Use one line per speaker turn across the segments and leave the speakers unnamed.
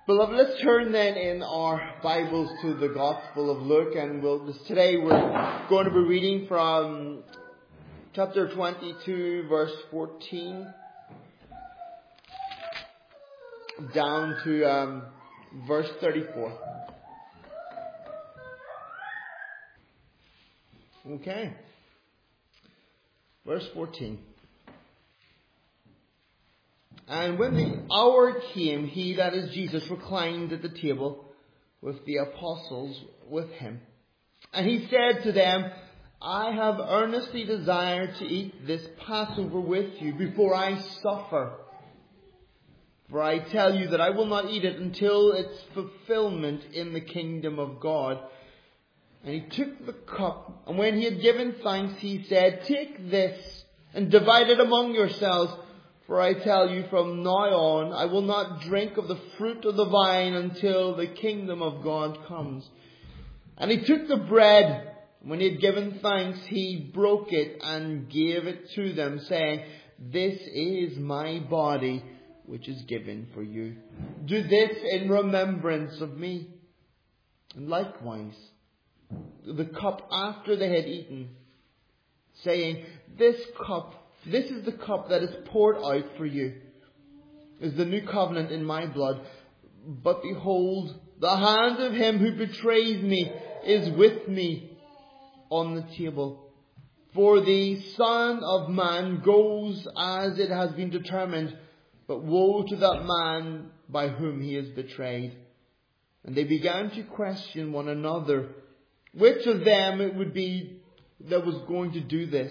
Beloved, let's turn then in our Bibles to the Gospel of Luke, and today we're going to be reading from chapter 22, verse 14, down to verse 34. Okay. Verse 14. And when the hour came, he, that is Jesus, reclined at the table with the apostles with him. And he said to them, I have earnestly desired to eat this Passover with you before I suffer. For I tell you that I will not eat it until its fulfillment in the kingdom of God. And he took the cup, and when he had given thanks, he said, Take this and divide it among yourselves. For I tell you, from now on, I will not drink of the fruit of the vine until the kingdom of God comes. And he took the bread. When he had given thanks, he broke it and gave it to them, saying, This is my body, which is given for you. Do this in remembrance of me. And likewise, the cup after they had eaten, saying, This is the cup that is poured out for you, is the new covenant in my blood. But behold, the hand of him who betrays me is with me on the table. For the Son of Man goes as it has been determined, but woe to that man by whom he is betrayed. And they began to question one another, which of them it would be that was going to do this.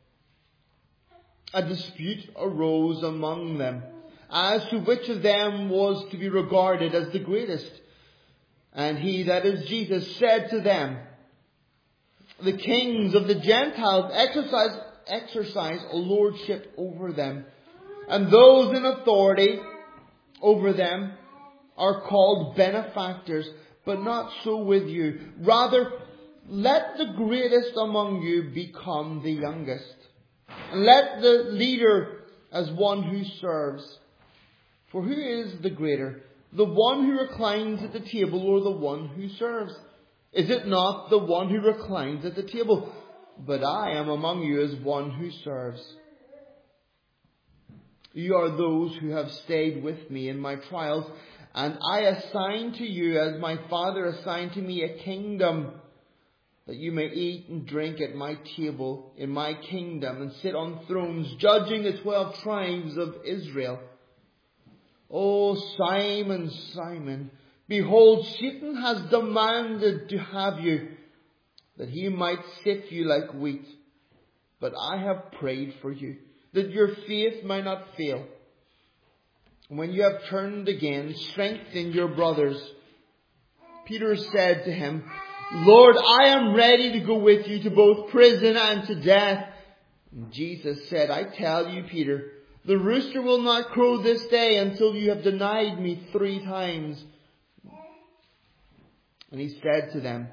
A dispute arose among them as to which of them was to be regarded as the greatest. And he, that is Jesus, said to them, The kings of the Gentiles exercise a lordship over them, and those in authority over them are called benefactors, but not so with you. Rather, let the greatest among you become the youngest. And let the leader as one who serves. For who is the greater, the one who reclines at the table or the one who serves? Is it not the one who reclines at the table? But I am among you as one who serves. You are those who have stayed with me in my trials, and I assign to you, as my Father assigned to me, a kingdom, that you may eat and drink at my table in my kingdom and sit on thrones, judging the 12 tribes of Israel. O Simon, Simon, behold, Satan has demanded to have you, that he might sift you like wheat. But I have prayed for you, that your faith might not fail. When you have turned again, strengthen your brothers. Peter said to him, Lord, I am ready to go with you to both prison and to death. And Jesus said, I tell you, Peter, the rooster will not crow this day until you have denied me 3 times. And he said to them,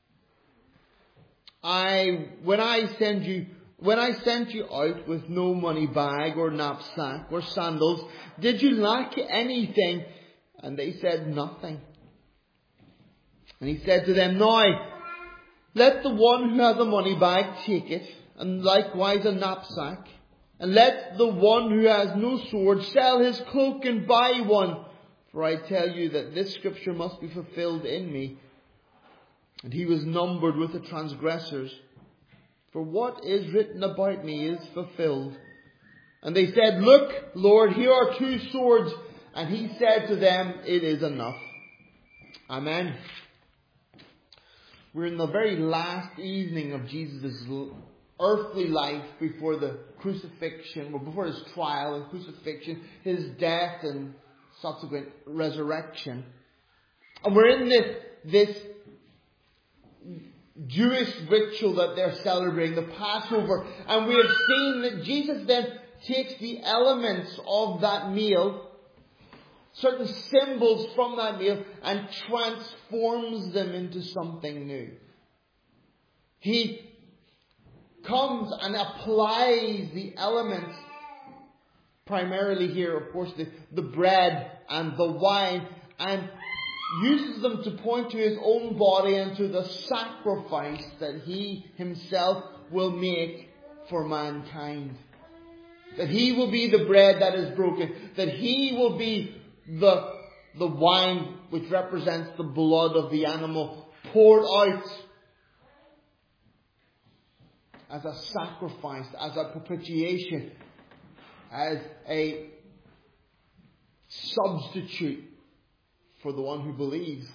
when I sent you out with no money bag or knapsack or sandals, did you lack anything? And they said, Nothing. And he said to them, Now, let the one who has a money bag take it, and likewise a knapsack. And let the one who has no sword sell his cloak and buy one. For I tell you that this scripture must be fulfilled in me. And he was numbered with the transgressors. For what is written about me is fulfilled. And they said, Look, Lord, here are 2 swords. And he said to them, It is enough. Amen. We're in the very last evening of Jesus' earthly life before the crucifixion, or before his trial and crucifixion, his death and subsequent resurrection. And we're in this Jewish ritual that they're celebrating, the Passover. And we have seen that Jesus then takes the elements of that meal, certain symbols from that meal, and transforms them into something new. He comes and applies the elements, primarily here, of course, the bread and the wine, and uses them to point to His own body and to the sacrifice that He Himself will make for mankind. That He will be the bread that is broken. That He will be the wine which represents the blood of the animal poured out as a sacrifice, as a propitiation, as a substitute for the one who believes.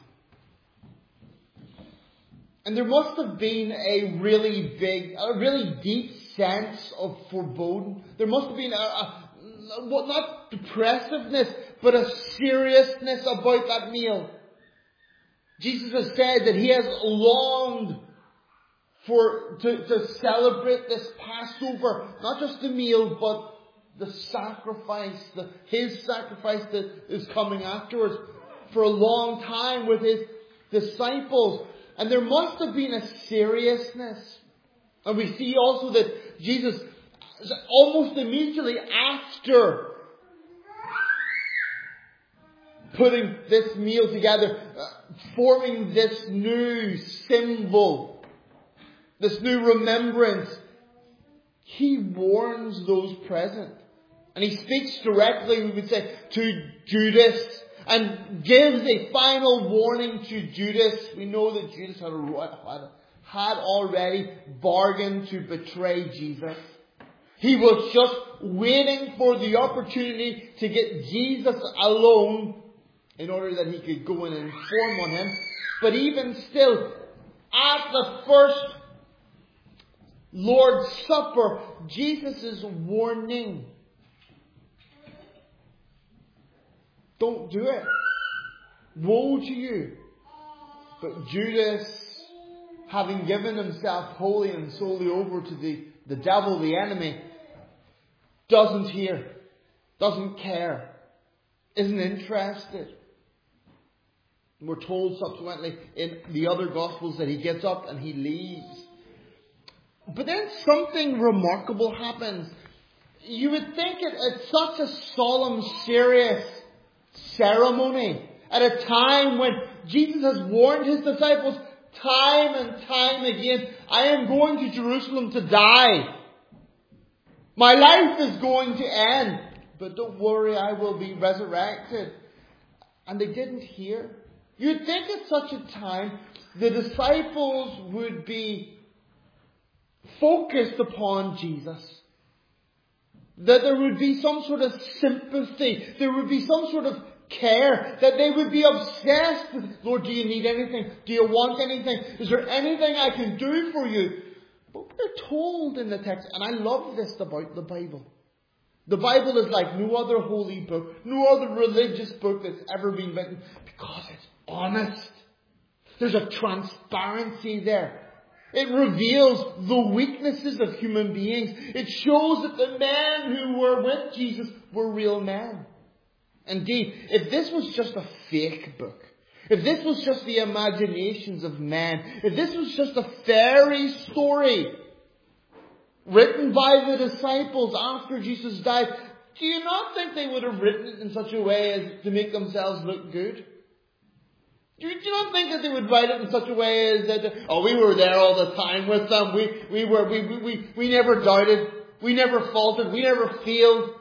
And there must have been a really deep sense of foreboding. There must have been not depressiveness, but a seriousness about that meal. Jesus has said that He has longed to celebrate this Passover, not just the meal, but the sacrifice, His sacrifice that is coming afterwards, for a long time with His disciples. And there must have been a seriousness. And we see also that Jesus, almost immediately after putting this meal together, forming this new symbol, this new remembrance, He warns those present. And He speaks directly, we would say, to Judas, and gives a final warning to Judas. We know that Judas had already bargained to betray Jesus. He was just waiting for the opportunity to get Jesus alone in order that He could go and inform on Him. But even still, at the first Lord's Supper, Jesus is warning. Don't do it. Woe to you. But Judas, having given himself wholly and solely over to the devil, the enemy, doesn't hear, doesn't care, isn't interested. And we're told subsequently in the other Gospels that He gets up and He leaves. But then something remarkable happens. You would think it's such a solemn, serious ceremony at a time when Jesus has warned His disciples time and time again, I am going to Jerusalem to die. My life is going to end. But don't worry, I will be resurrected. And they didn't hear. You'd think at such a time the disciples would be focused upon Jesus. That there would be some sort of sympathy. There would be some sort of care. That they would be obsessed with, Lord, do you need anything? Do you want anything? Is there anything I can do for you? But we're told in the text, and I love this about the Bible. The Bible is like no other holy book, no other religious book that's ever been written, because it's honest. There's a transparency there. It reveals the weaknesses of human beings. It shows that the men who were with Jesus were real men. Indeed, if this was just a fake book, if this was just the imaginations of men, if this was just a fairy story written by the disciples after Jesus died, do you not think they would have written it in such a way as to make themselves look good? Do you not think that they would write it in such a way as that, oh, we were there all the time with them. We never doubted. We never faltered. We never failed.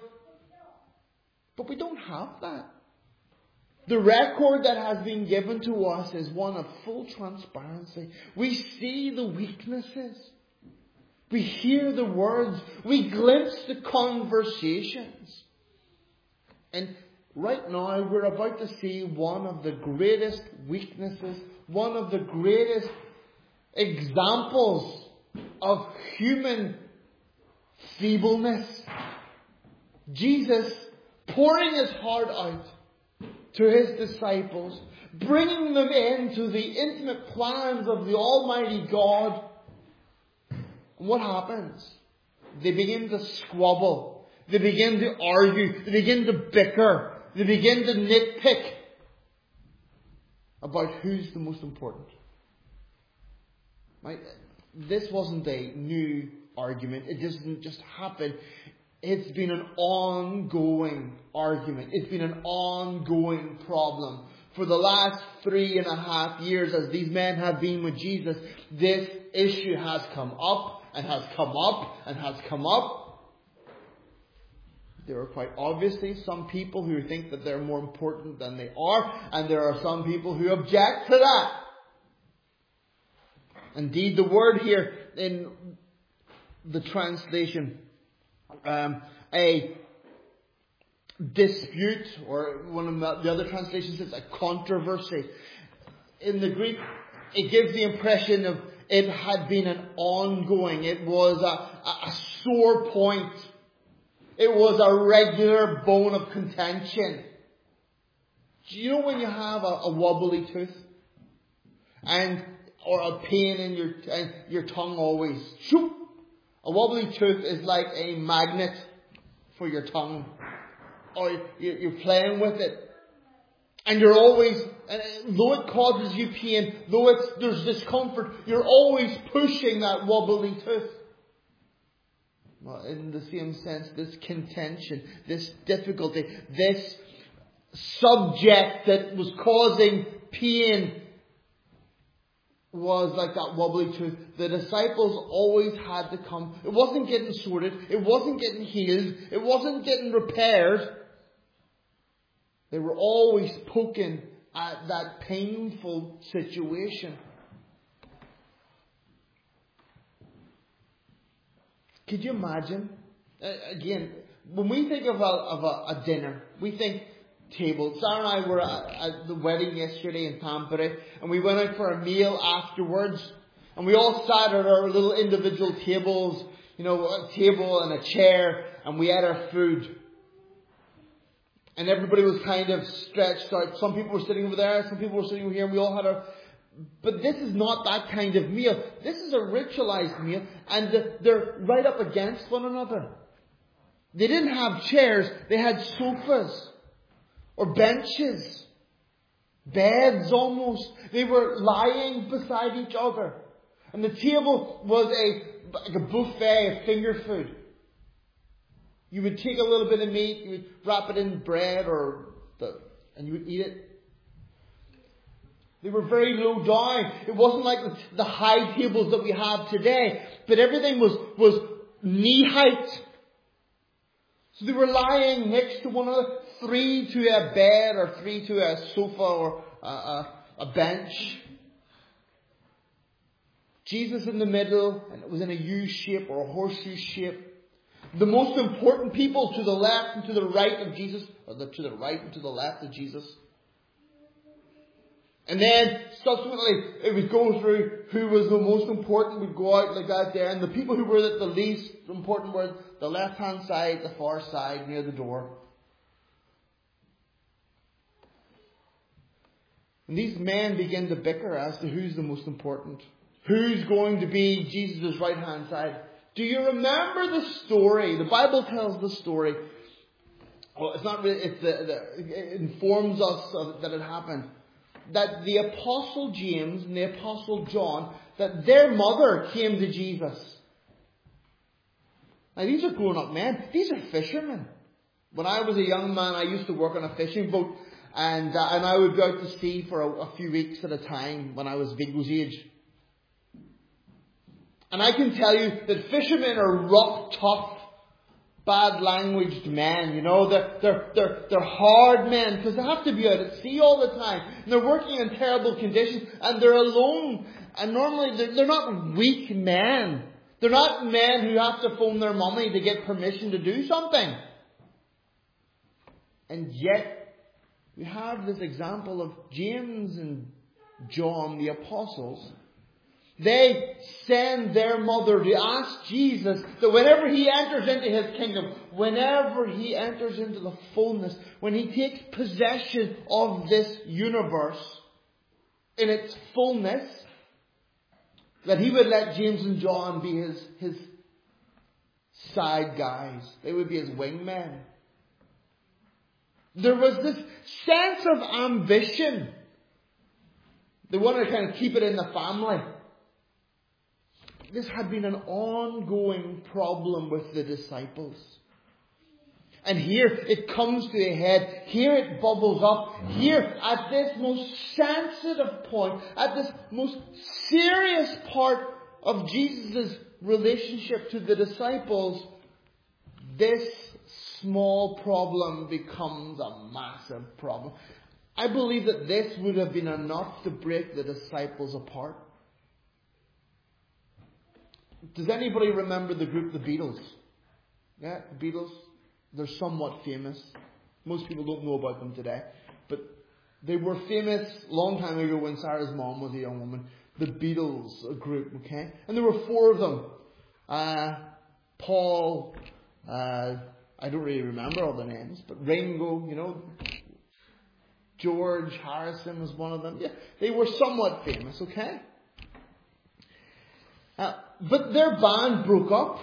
But we don't have that. The record that has been given to us is one of full transparency. We see the weaknesses. We hear the words. We glimpse the conversations. And right now, we're about to see one of the greatest weaknesses, one of the greatest examples of human feebleness. Jesus pouring His heart out to His disciples, bringing them into the intimate plans of the Almighty God. And what happens? They begin to squabble. They begin to argue. They begin to bicker. They begin to nitpick about who's the most important. Right? This wasn't a new argument. It doesn't just happen. It's been an ongoing argument. It's been an ongoing problem For the last 3.5 years, as these men have been with Jesus, this issue has come up and has come up and has come up. There are quite obviously some people who think that they're more important than they are, and there are some people who object to that. Indeed, the word here in the translation, a dispute, or one of the other translations says a controversy. In the Greek, it gives the impression of it had been an ongoing, it was a sore point. It was a regular bone of contention. Do you know when you have a wobbly tooth? Or a pain in your tongue always? Shoop! A wobbly tooth is like a magnet for your tongue. Or you're playing with it. And you're always, though it causes you pain, though there's discomfort, you're always pushing that wobbly tooth. Well, in the same sense, this contention, this difficulty, this subject that was causing pain was like that wobbly tooth. The disciples always had to come. It wasn't getting sorted. It wasn't getting healed. It wasn't getting repaired. They were always poking at that painful situation. Could you imagine? Again, when we think of a dinner, we think table. Sarah and I were at the wedding yesterday in Tampere, and we went out for a meal afterwards, and we all sat at our little individual tables, a table and a chair, and we ate our food. And everybody was kind of stretched out. Some people were sitting over there, some people were sitting over here, and we all had our... But this is not that kind of meal. This is a ritualized meal, and they're right up against one another. They didn't have chairs, they had sofas. Or benches. Beds almost. They were lying beside each other. And the table was like a buffet of finger food. You would take a little bit of meat, you would wrap it in bread and you would eat it. They were very low down. It wasn't like the high tables that we have today. But everything was knee height. So they were lying next to one another. 3 to a bed, or 3 to a sofa, or a bench. Jesus in the middle, and it was in a U shape or a horseshoe shape. The most important people to the left and to the right of Jesus, or to the right and to the left of Jesus. And then subsequently it would go through who was the most important, would go out like that there, and the people who were the least important were the left hand side, the far side, near the door. And these men begin to bicker as to who's the most important. Who's going to be Jesus' right hand side? Do you remember the story? The Bible tells the story. Well, it's not really, it informs us that it happened. That the Apostle James and the Apostle John, that their mother came to Jesus. Now these are grown up men. These are fishermen. When I was a young man, I used to work on a fishing boat. And I would go out to sea for a few weeks at a time when I was Viggo's age. And I can tell you that fishermen are rough, tough, bad-languaged men. They're hard men because they have to be out at sea all the time. And they're working in terrible conditions, and they're alone. And normally they're not weak men. They're not men who have to phone their mummy to get permission to do something. And yet, we have this example of James and John, the apostles. They send their mother to ask Jesus that whenever he enters into his kingdom, whenever he enters into the fullness, when he takes possession of this universe in its fullness, that he would let James and John be his side guys. They would be his wingmen. There was this sense of ambition. They wanted to kind of keep it in the family. This had been an ongoing problem with the disciples. And here it comes to a head. Here it bubbles up. Here, at this most sensitive point, at this most serious part of Jesus' relationship to the disciples, this small problem becomes a massive problem. I believe that this would have been enough to break the disciples apart. Does anybody remember the group The Beatles? Yeah, the Beatles. They're somewhat famous. Most people don't know about them today. But they were famous a long time ago when Sarah's mom was a young woman. The Beatles group, okay? And there were 4 of them. Paul, I don't really remember all the names, but Ringo, George Harrison was one of them. Yeah, they were somewhat famous, okay? But their band broke up.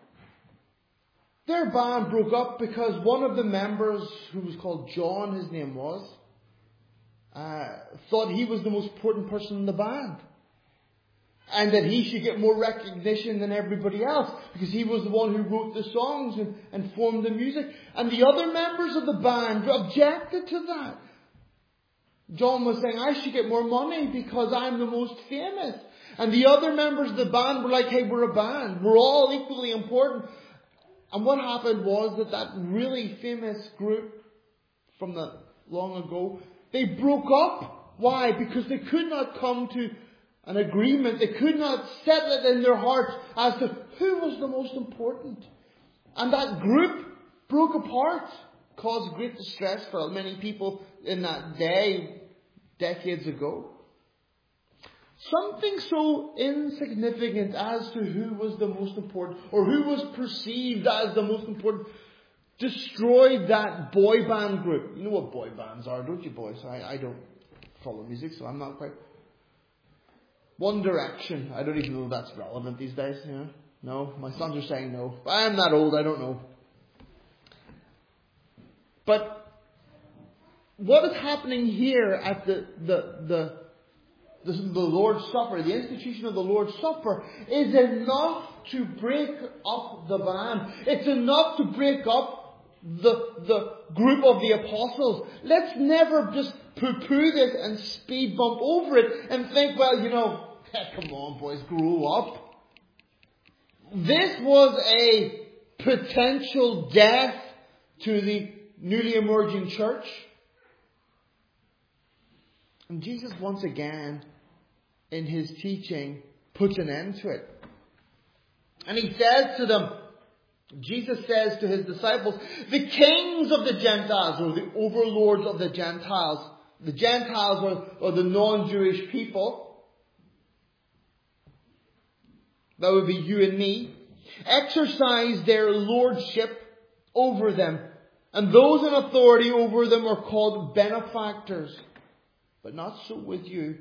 Their band broke up because one of the members, who was called John, his name was, thought he was the most important person in the band. And that he should get more recognition than everybody else because he was the one who wrote the songs and formed the music. And the other members of the band objected to that. John was saying, I should get more money because I'm the most famous. And the other members of the band were like, hey, we're a band. We're all equally important. And what happened was that really famous group from the long ago, they broke up. Why? Because they could not come to an agreement. They could not settle it in their hearts as to who was the most important. And that group broke apart, caused great distress for many people in that day, decades ago. Something so insignificant as to who was the most important, or who was perceived as the most important, destroyed that boy band group. You know what boy bands are, don't you, boys? I don't follow music, so I'm not quite. One Direction. I don't even know if that's relevant these days. No, my sons are saying no. I'm that old, I don't know. But what is happening here at the Lord's Supper, the institution of the Lord's Supper, is enough to break up the band. It's enough to break up the group of the apostles. Let's never just poo-poo this and speed bump over it and think, well, come on, boys, grow up. This was a potential death to the newly emerging church. And Jesus, once again, in his teaching, puts an end to it. And he says to them, Jesus says to his disciples, the kings of the Gentiles, or the overlords of the Gentiles are the non-Jewish people. That would be you and me. Exercise their lordship over them. And those in authority over them are called benefactors. But not so with you.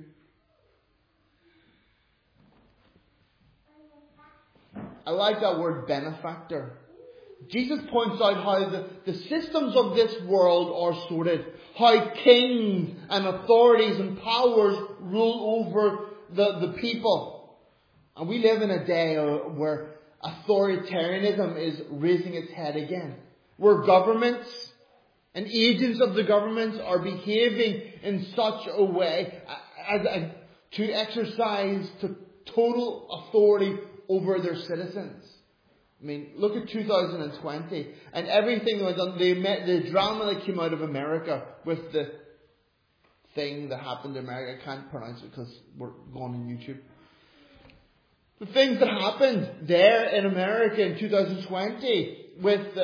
I like that word benefactor. Jesus points out how the systems of this world are sorted. How kings and authorities and powers rule over the people. And we live in a day where authoritarianism is raising its head again. Where governments and agents of the governments are behaving in such a way as to exercise total authority over their citizens. I mean, look at 2020 and everything that was done. The drama that came out of America with the thing that happened in America. I can't pronounce it because we're going on YouTube. The things that happened there in America in 2020 with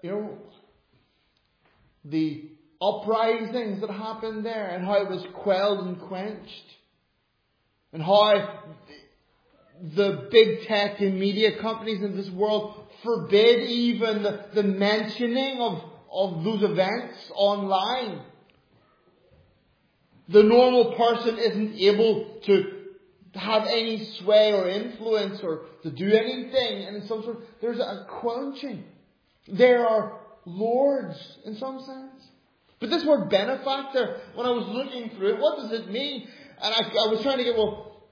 the uprisings that happened there and how it was quelled and quenched. And how the big tech and media companies in this world forbid even the mentioning of those events online. The normal person isn't able to have any sway or influence or to do anything. And in some sort, there's a quenching. There are lords in some sense. But this word benefactor, when I was looking through it, what does it mean? And I was trying to get,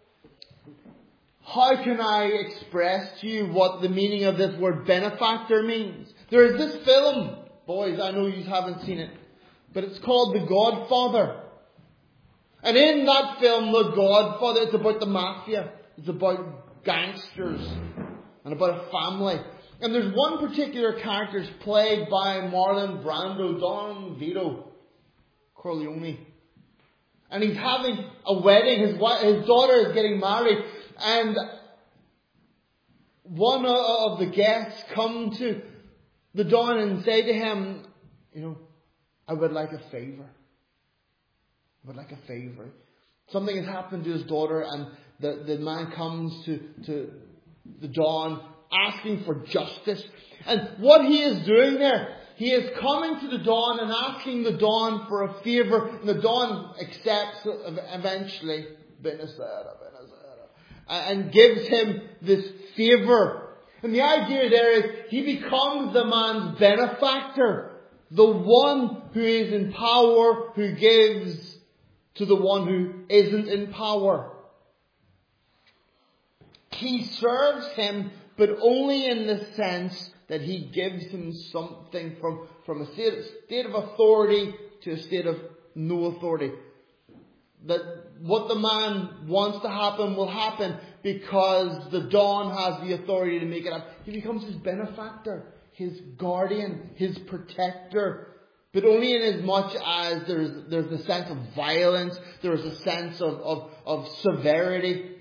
how can I express to you what the meaning of this word benefactor means? There is this film boys, I know you haven't seen it, but it's called The Godfather. And in that film, The Godfather, it's about the mafia. It's about gangsters and about a family. And there's one particular character played by Marlon Brando, Don Vito Corleone. And he's having a wedding. His daughter is getting married. And one of the guests come to the Don and say to him, I would like a favour. I would like a favour. Something has happened to his daughter, and the man comes to the Don asking for justice. And what he is doing there, he is coming to the Don and asking the Don for a favour, and the Don accepts eventually, and gives him this favour. And the idea there is he becomes the man's benefactor, the one who is in power, who gives to the one who isn't in power. He serves him, but only in the sense that he gives him something from a state of authority to a state of no authority. That what the man wants to happen will happen because the Don has the authority to make it happen. He becomes his benefactor, his guardian, his protector. But only in as much as there's a sense of violence, there's a sense of severity.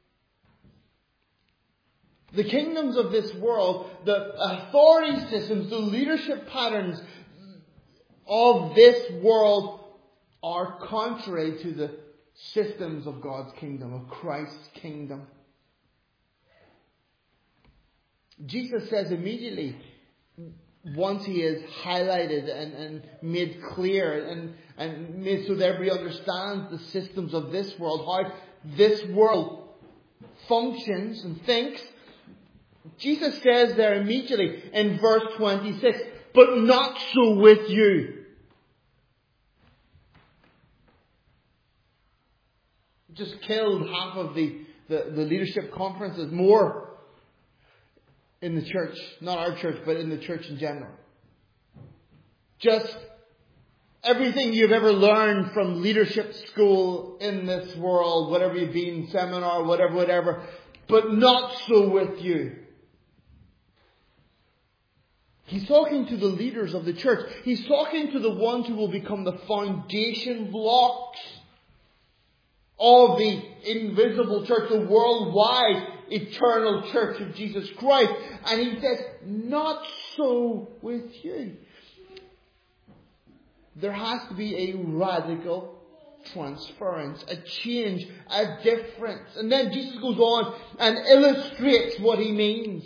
The kingdoms of this world, the authority systems, the leadership patterns of this world are contrary to the systems of God's kingdom, of Christ's kingdom. Jesus says immediately, once he is highlighted and made clear and made so that everybody understands the systems of this world, how this world functions and thinks, Jesus says there immediately in verse 26, but not so with you. Just killed half of the leadership conferences, more in the church, not our church, but in the church in general. Just everything you've ever learned from leadership school in this world, whatever you've been, seminar, whatever, but not so with you. He's talking to the leaders of the church. He's talking to the ones who will become the foundation blocks of the invisible church, the worldwide eternal church of Jesus Christ. And he says, not so with you. There has to be a radical transference, a change, a difference. And then Jesus goes on and illustrates what he means.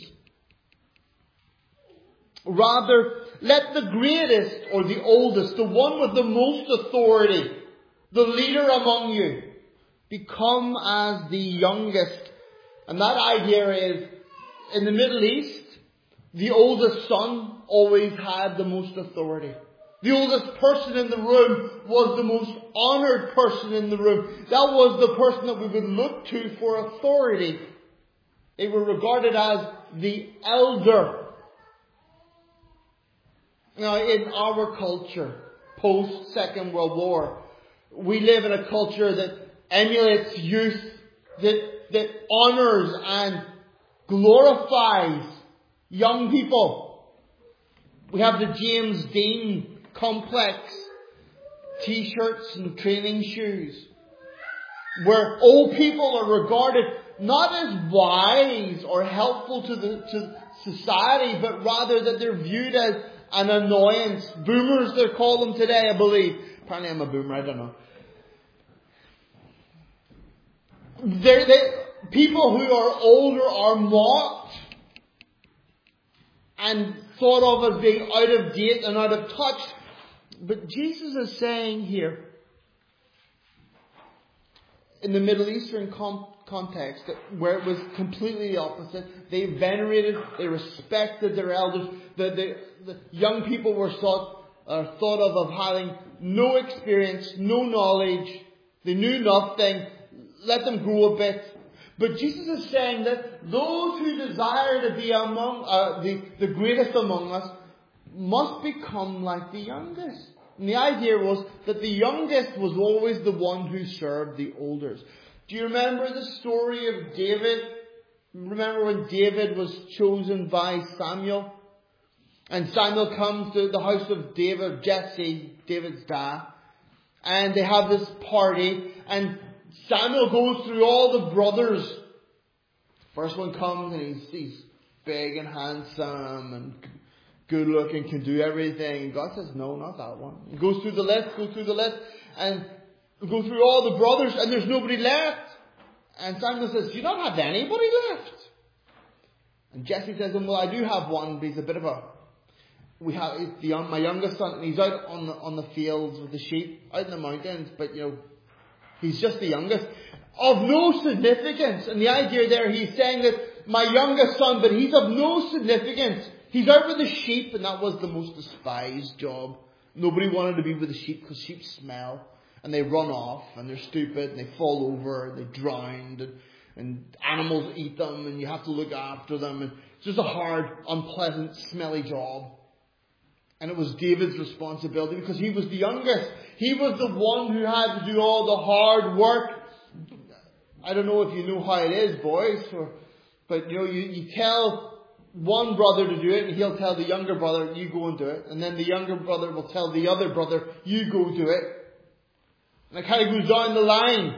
Rather, let the greatest or the oldest, the one with the most authority, the leader among you, become as the youngest. And that idea is, in the Middle East, the oldest son always had the most authority. The oldest person in the room was the most honoured person in the room. That was the person that we would look to for authority. They were regarded as the elder. Now, in our culture, post-Second World War, we live in a culture that emulates youth, that honours and glorifies young people. We have the James Dean complex, t-shirts and training shoes, where old people are regarded not as wise or helpful to society, but rather that they're viewed as an annoyance. Boomers, they call them today, I believe. Apparently I'm a boomer, I don't know. People who are older are mocked and thought of as being out of date and out of touch. But Jesus is saying here, in the Middle Eastern context, where it was completely the opposite, they venerated, they respected their elders. The young people were thought of having no experience, no knowledge. They knew nothing. Let them grow a bit. But Jesus is saying that those who desire to be among the greatest among us must become like the youngest. And the idea was that the youngest was always the one who served the elders. Do you remember the story of David? Remember when David was chosen by Samuel? And Samuel comes to the house of David, Jesse, David's dad. And they have this party. And Samuel goes through all the brothers. First one comes and he's big and handsome and good looking, can do everything. And God says, no, not that one. He goes through the list, and go through all the brothers, and there's nobody left. And Samuel says, do you not have anybody left? And Jesse says, well, I do have one, but he's a bit of a... my youngest son, and he's out on the fields with the sheep, out in the mountains, but he's just the youngest. Of no significance. And the idea there, he's saying that my youngest son, but he's of no significance. He's out with the sheep, and that was the most despised job. Nobody wanted to be with the sheep because sheep smell. And they run off, and they're stupid, and they fall over, and they drown, and animals eat them, and you have to look after them. And it's just a hard, unpleasant, smelly job. And it was David's responsibility because he was the youngest. He was the one who had to do all the hard work. I don't know if you know how it is, boys, but you tell one brother to do it, and he'll tell the younger brother, you go and do it. And then the younger brother will tell the other brother, you go do it. And it kind of goes down the line.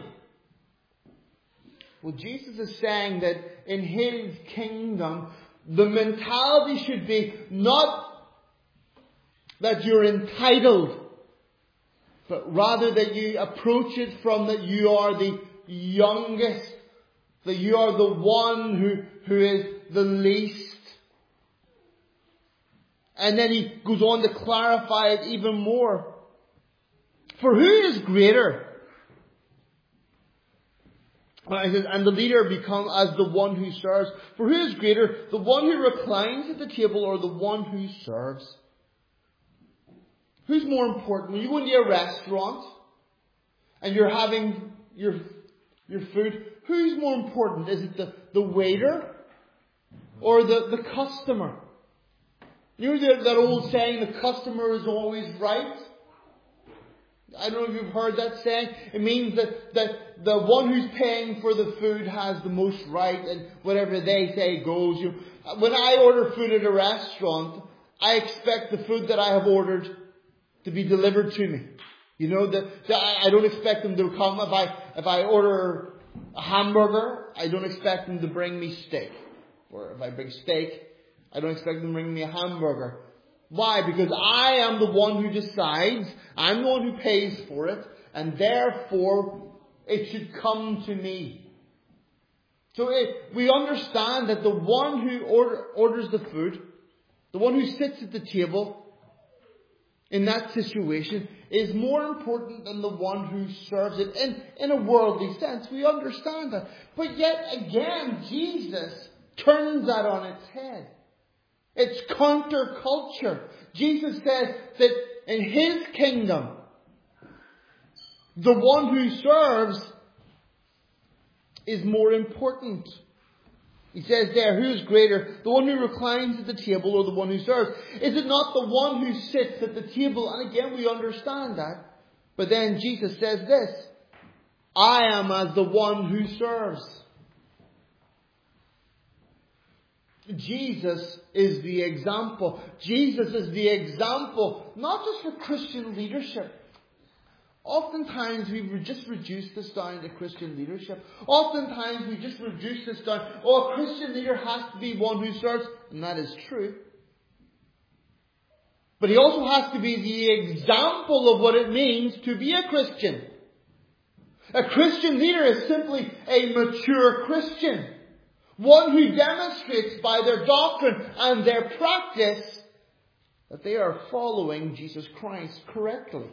Well, Jesus is saying that in His kingdom, the mentality should be not that you're entitled, but rather that you approach it from that you are the youngest, that you are the one who is the least. And then he goes on to clarify it even more. For who is greater? And the leader become as the one who serves. For who is greater, the one who reclines at the table or the one who serves? Who's more important? When you go into a restaurant and you're having your food, who's more important? Is it the waiter or the customer? You know that old saying, the customer is always right? I don't know if you've heard that saying. It means that the one who's paying for the food has the most right, and whatever they say goes. When I order food at a restaurant, I expect the food that I have ordered to be delivered to me. I don't expect them to come. If I order a hamburger, I don't expect them to bring me steak. Or if I bring steak, I don't expect them to bring me a hamburger. Why? Because I am the one who decides. I'm the one who pays for it. And therefore, it should come to me. So we understand that the one who orders the food, the one who sits at the table, in that situation, is more important than the one who serves it. In a worldly sense, we understand that. But yet again, Jesus turns that on its head. It's counterculture. Jesus says that in His kingdom, the one who serves is more important. He says there, who is greater, the one who reclines at the table or the one who serves? Is it not the one who sits at the table? And again, we understand that. But then Jesus says this, I am as the one who serves. Jesus is the example. Jesus is the example, not just for Christian leadership. Oftentimes we just reduce this down to Christian leadership. Oftentimes we just reduce this down. A Christian leader has to be one who serves. And that is true. But he also has to be the example of what it means to be a Christian. A Christian leader is simply a mature Christian. One who demonstrates by their doctrine and their practice that they are following Jesus Christ correctly.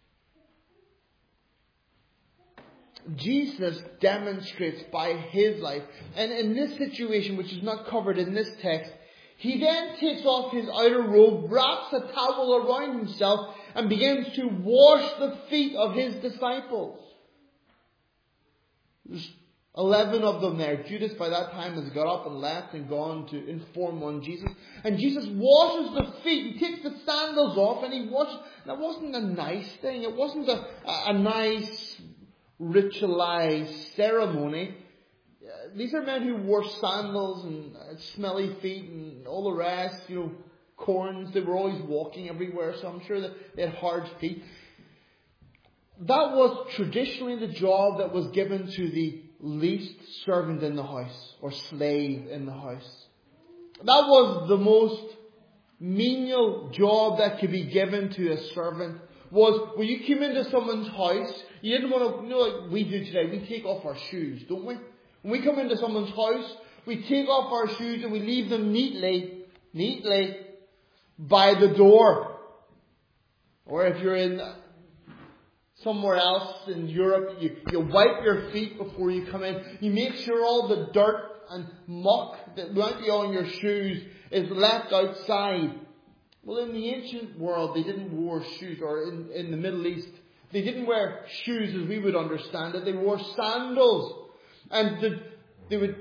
Jesus demonstrates by His life. And in this situation, which is not covered in this text, He then takes off His outer robe, wraps a towel around Himself, and begins to wash the feet of His disciples. There's 11 of them there. Judas by that time has got up and left and gone to inform on Jesus. And Jesus washes the feet. He takes the sandals off and he washes. That wasn't a nice thing. It wasn't a nice ritualized ceremony. These are men who wore sandals and smelly feet and all the rest, corns. They were always walking everywhere, so I'm sure that they had hard feet. That was traditionally the job that was given to the least servant in the house or slave in the house. That was the most menial job that could be given to a servant. Was when you came into someone's house, you didn't want to, like we do today, we take off our shoes, don't we? When we come into someone's house, we take off our shoes and we leave them neatly by the door. Or if you're in somewhere else in Europe, you wipe your feet before you come in. You make sure all the dirt and muck that might be on your shoes is left outside. Well, in the ancient world, they didn't wear shoes, or in the Middle East, they didn't wear shoes as we would understand it. They wore sandals. And they would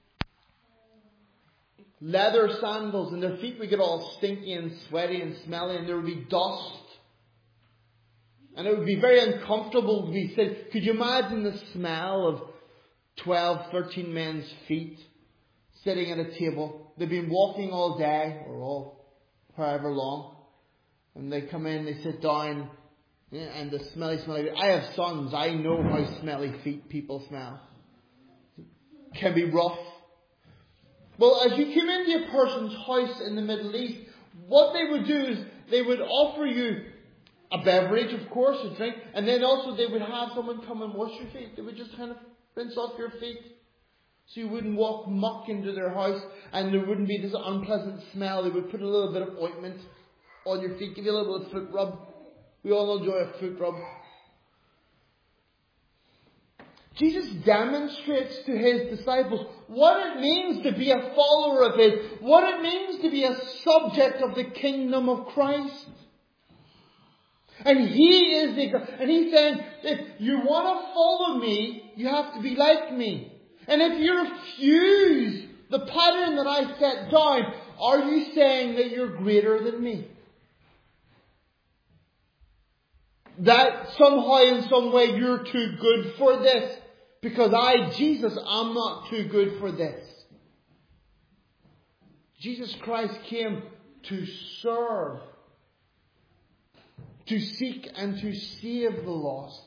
leather sandals, and their feet would get all stinky and sweaty and smelly, and there would be dust. And it would be very uncomfortable to be sitting. Could you imagine the smell of 12, 13 men's feet sitting at a table? They've been walking all day, or all however long. And they come in, they sit down, and the smelly. I have sons, I know how smelly feet people smell. Can be rough. Well, as you came into a person's house in the Middle East, what they would do is they would offer you a beverage, of course, a drink, and then also they would have someone come and wash your feet. They would just kind of rinse off your feet so you wouldn't walk muck into their house and there wouldn't be this unpleasant smell. They would put a little bit of ointment on your feet, give you a little bit of foot rub. We all enjoy a foot rub. Jesus demonstrates to his disciples what it means to be a follower of his, what it means to be a subject of the kingdom of Christ. And he's saying, if you want to follow me, you have to be like me. And if you refuse the pattern that I set down, are you saying that you're greater than me? That somehow in some way you're too good for this. Because I, Jesus, I'm not too good for this. Jesus Christ came to serve, to seek and to save the lost.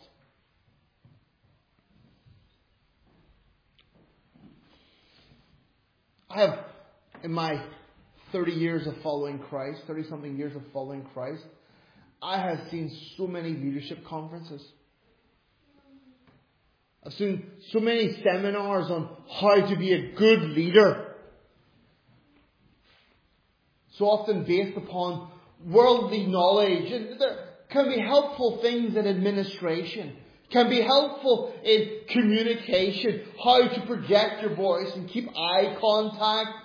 I have, in my 30 years of following Christ, 30-something years of following Christ, I have seen so many leadership conferences. I've seen so many seminars on how to be a good leader. So often based upon worldly knowledge. And there can be helpful things in administration. Can be helpful in communication. How to project your voice and keep eye contact.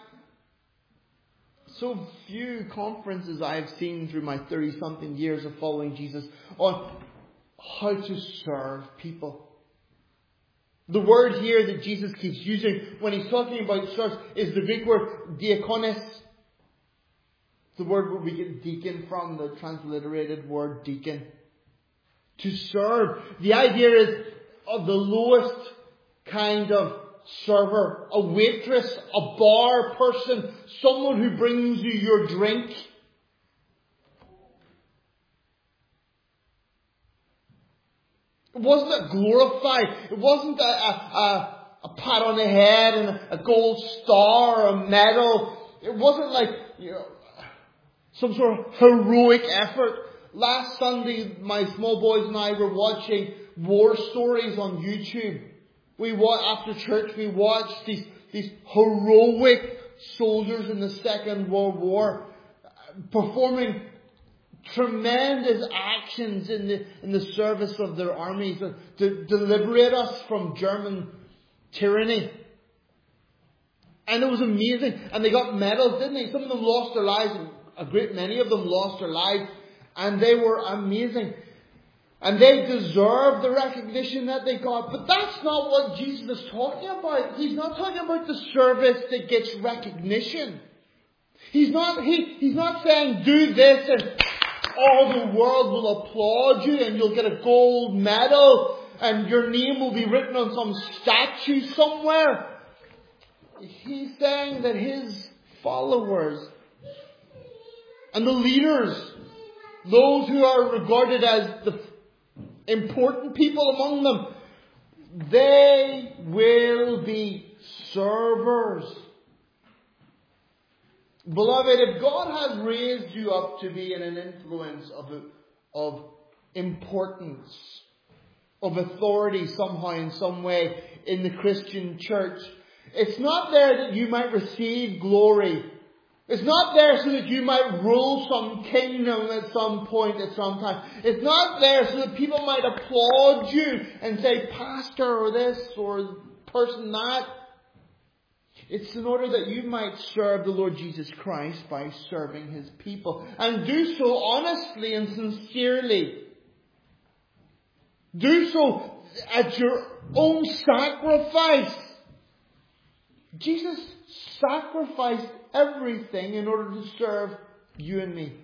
So few conferences I have seen through my 30-something years of following Jesus on how to serve people. The word here that Jesus keeps using when he's talking about service is the Greek word diakonos. The word where we get deacon from, the transliterated word deacon. To serve. The idea is of the lowest kind of server. A waitress, a bar person, someone who brings you your drink. It wasn't glorified. It wasn't a pat on the head and a gold star or a medal. It wasn't like, some sort of heroic effort. Last Sunday, my small boys and I were watching war stories on YouTube. After church, we watched these heroic soldiers in the Second World War performing tremendous actions in the service of their armies to liberate us from German tyranny. And it was amazing. And they got medals, didn't they? Some of them lost their lives. A great many of them lost their lives. And they were amazing. And they deserve the recognition that they got. But that's not what Jesus is talking about. He's not talking about the service that gets recognition. He's not saying do this and all the world will applaud you and you'll get a gold medal and your name will be written on some statue somewhere. He's saying that his followers and the leaders, those who are regarded as the important people among them, they will be servers. Beloved, if God has raised you up to be in an influence of importance, of authority somehow in some way in the Christian church, it's not there that you might receive glory. It's not there so that you might rule some kingdom at some point, at some time. It's not there so that people might applaud you and say, pastor or this or person that. It's in order that you might serve the Lord Jesus Christ by serving His people. And do so honestly and sincerely. Do so at your own sacrifice. Jesus sacrificed everything in order to serve you and me.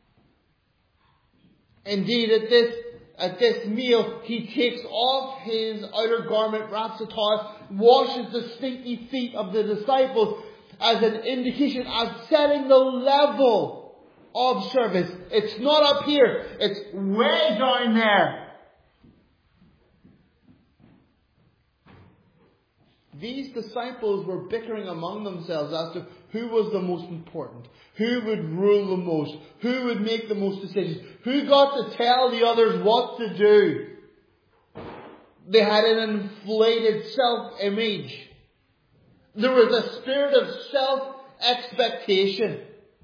Indeed, at this meal, He takes off His outer garment, wraps a towel, washes the stinky feet of the disciples as an indication, as setting the level of service. It's not up here. It's way down there. These disciples were bickering among themselves as to who was the most important, who would rule the most, who would make the most decisions, who got to tell the others what to do. They had an inflated self-image. There was a spirit of self-expectation.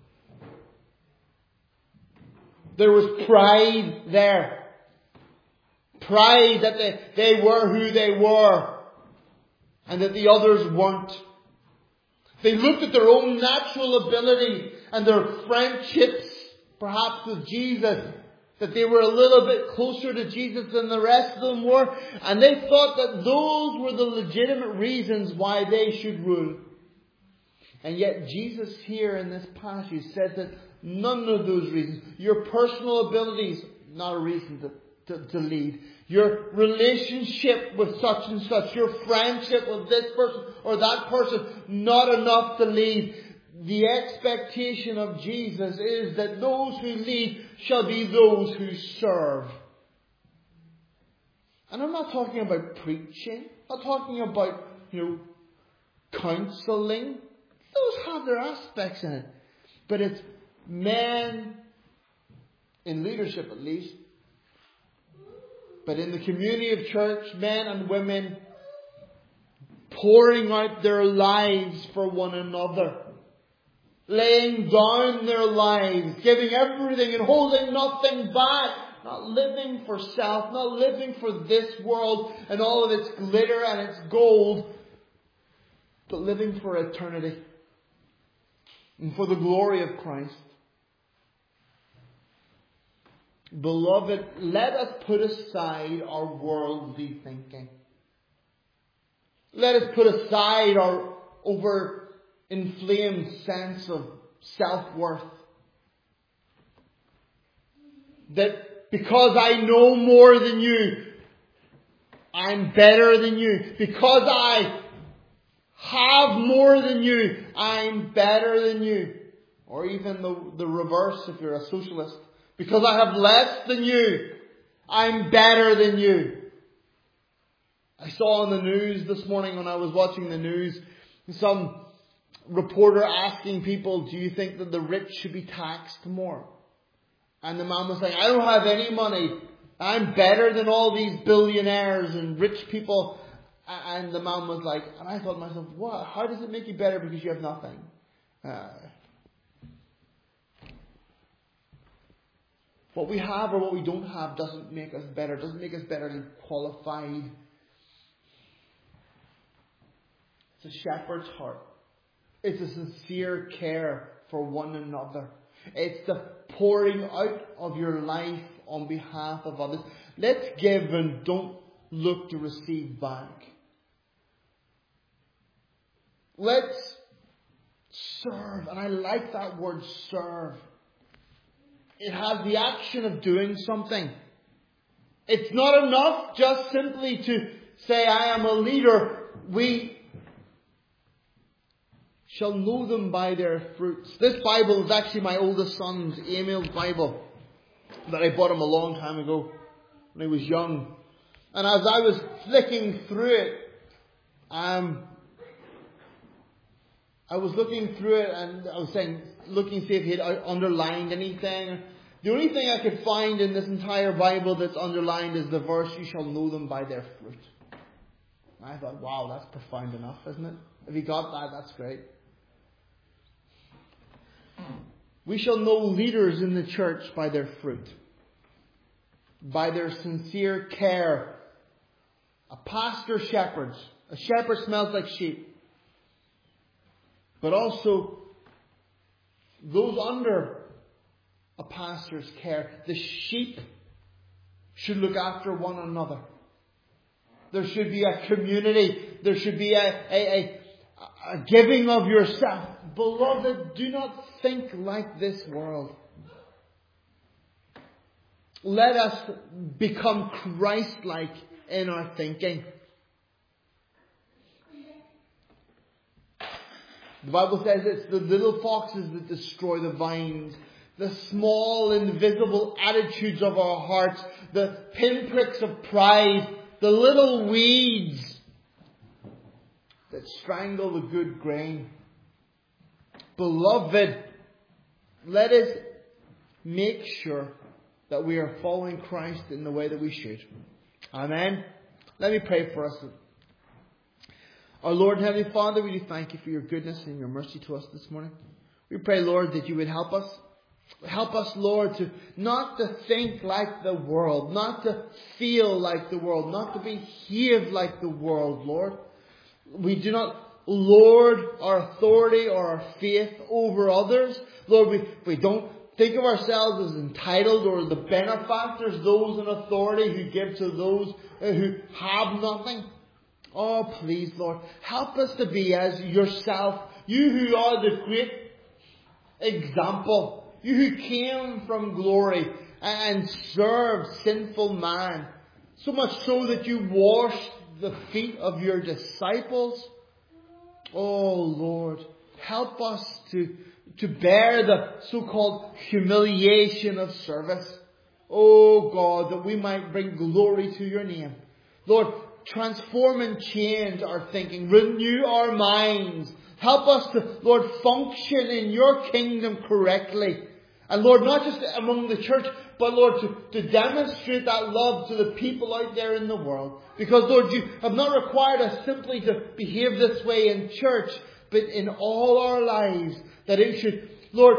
There was pride there. Pride that they were who they were. And that the others weren't. They looked at their own natural ability and their friendships, perhaps with Jesus, that they were a little bit closer to Jesus than the rest of them were. And they thought that those were the legitimate reasons why they should rule. And yet Jesus here in this passage says that none of those reasons, your personal abilities, not a reason to lead. Your relationship with such and such, your friendship with this person or that person, not enough to lead. The expectation of Jesus is that those who lead shall be those who serve. And I'm not talking about preaching. I'm not talking about, counselling. Those have their aspects in it. But it's men, in leadership at least, but in the community of church, men and women pouring out their lives for one another. Laying down their lives, giving everything and holding nothing back. Not living for self, not living for this world and all of its glitter and its gold, but living for eternity and for the glory of Christ. Beloved, let us put aside our worldly thinking. Let us put aside our overinflamed sense of self-worth. That because I know more than you, I'm better than you. Because I have more than you, I'm better than you. Or even the reverse if you're a socialist. Because I have less than you, I'm better than you. I saw on the news this morning when I was watching the news, some reporter asking people, do you think that the rich should be taxed more? And the man was saying, I don't have any money. I'm better than all these billionaires and rich people. And the man was like, and I thought to myself, what? How does it make you better because you have nothing? What we have or what we don't have doesn't make us better. Doesn't make us better qualified. It's a shepherd's heart. It's a sincere care for one another. It's the pouring out of your life on behalf of others. Let's give and don't look to receive back. Let's serve. And I like that word, serve. It has the action of doing something. It's not enough just simply to say, I am a leader. We shall know them by their fruits. This Bible is actually my oldest son's, Emil's Bible, that I bought him a long time ago when he was young. And as I was flicking through it, I was looking through it and I was looking to see if he had underlined anything. The only thing I could find in this entire Bible that's underlined is the verse, you shall know them by their fruit. And I thought, wow, that's profound enough, isn't it? If he got that, that's great. We shall know leaders in the church by their fruit, by their sincere care. A pastor shepherds. A shepherd smells like sheep. But also those under a pastor's care. The sheep should look after one another. There should be a community. There should be a giving of yourself. Beloved, do not think like this world. Let us become Christ-like in our thinking. The Bible says it's the little foxes that destroy the vines. The small, invisible attitudes of our hearts. The pinpricks of pride. The little weeds that strangle the good grain. Beloved, let us make sure that we are following Christ in the way that we should. Amen. Let me pray for us. Our Lord and Heavenly Father, we do thank you for your goodness and your mercy to us this morning. We pray, Lord, that you would help us. Help us, Lord, to not to think like the world, not to feel like the world, not to behave like the world, Lord. We do not lord our authority or our faith over others. Lord, we don't think of ourselves as entitled or the benefactors, those in authority who give to those who have nothing. Oh, please, Lord, help us to be as yourself. You who are the great example. You who came from glory and served sinful man. So much so that you washed the feet of your disciples. Oh, Lord, help us to bear the so-called humiliation of service. Oh, God, that we might bring glory to your name. Lord, transform and change our thinking. Renew our minds. Help us to, Lord, function in your kingdom correctly. And Lord, not just among the church, but Lord, to demonstrate that love to the people out there in the world. Because Lord, you have not required us simply to behave this way in church, but in all our lives. That it should, Lord,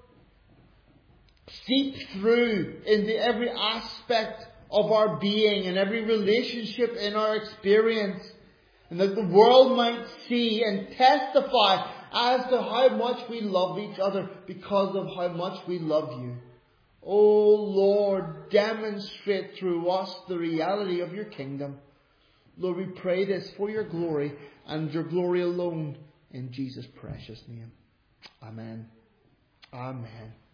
seep through into every aspect of our being and every relationship in our experience. And that the world might see and testify as to how much we love each other because of how much we love you. Oh Lord, demonstrate through us the reality of your kingdom. Lord, we pray this for your glory and your glory alone in Jesus' precious name. Amen. Amen.